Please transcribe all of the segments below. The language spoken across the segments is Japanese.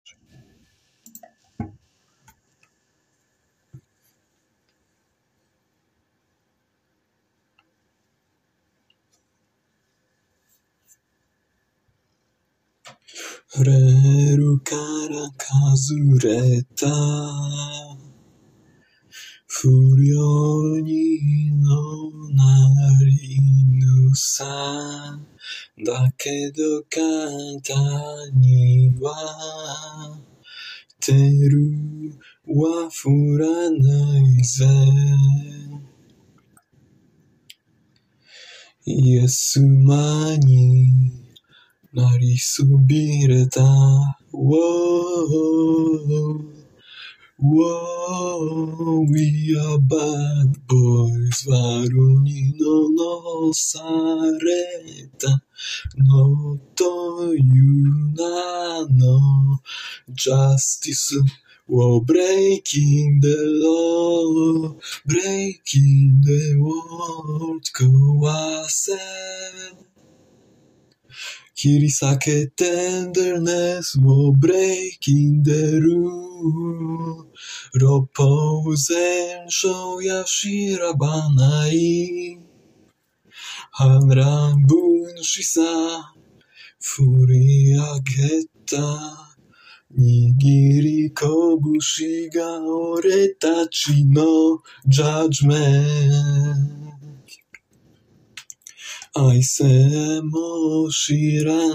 レールから外れた不良人のなりぬさだけど肩にはテルは降らないぜ。イエスマになりそびれた。Whoa, whoa, we are bad boys. 悪に罵されたのという名の Justiceを breaking the law, breaking the world 壊せ切り裂けtenderness を breaking the rule 六法全書や知らばない反乱分子さ振り上げた握り拳が俺たちのジャッジメント愛せも知ら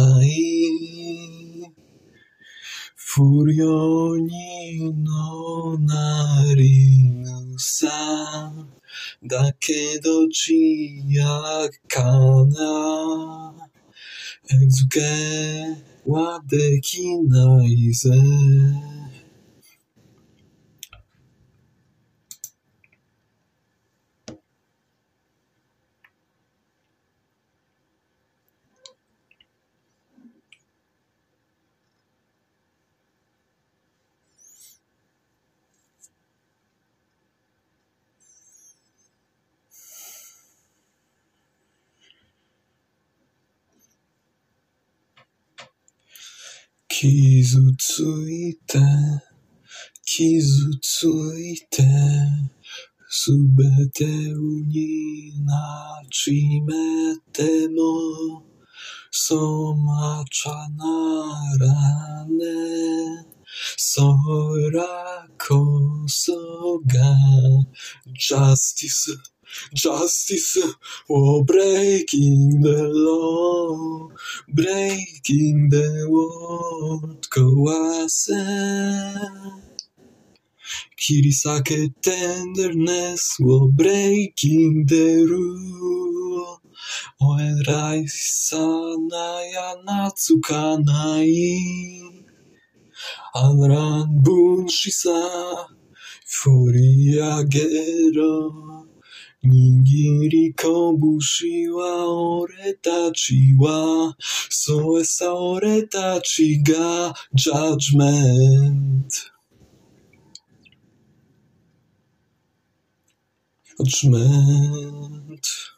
ない不良人のなりぬさだけどちやかな餌付けはできないぜ傷ついてすべてになじめてもそうまちゃならねそらこそがJustice oh breaking the law breaking the world 壊せ切り裂けtenderness を breaking the rule お偉いさなやなつかない反乱分子さ振り上げろ握り拳は俺たちはそうさ俺たちがジャッジメントジャッジメント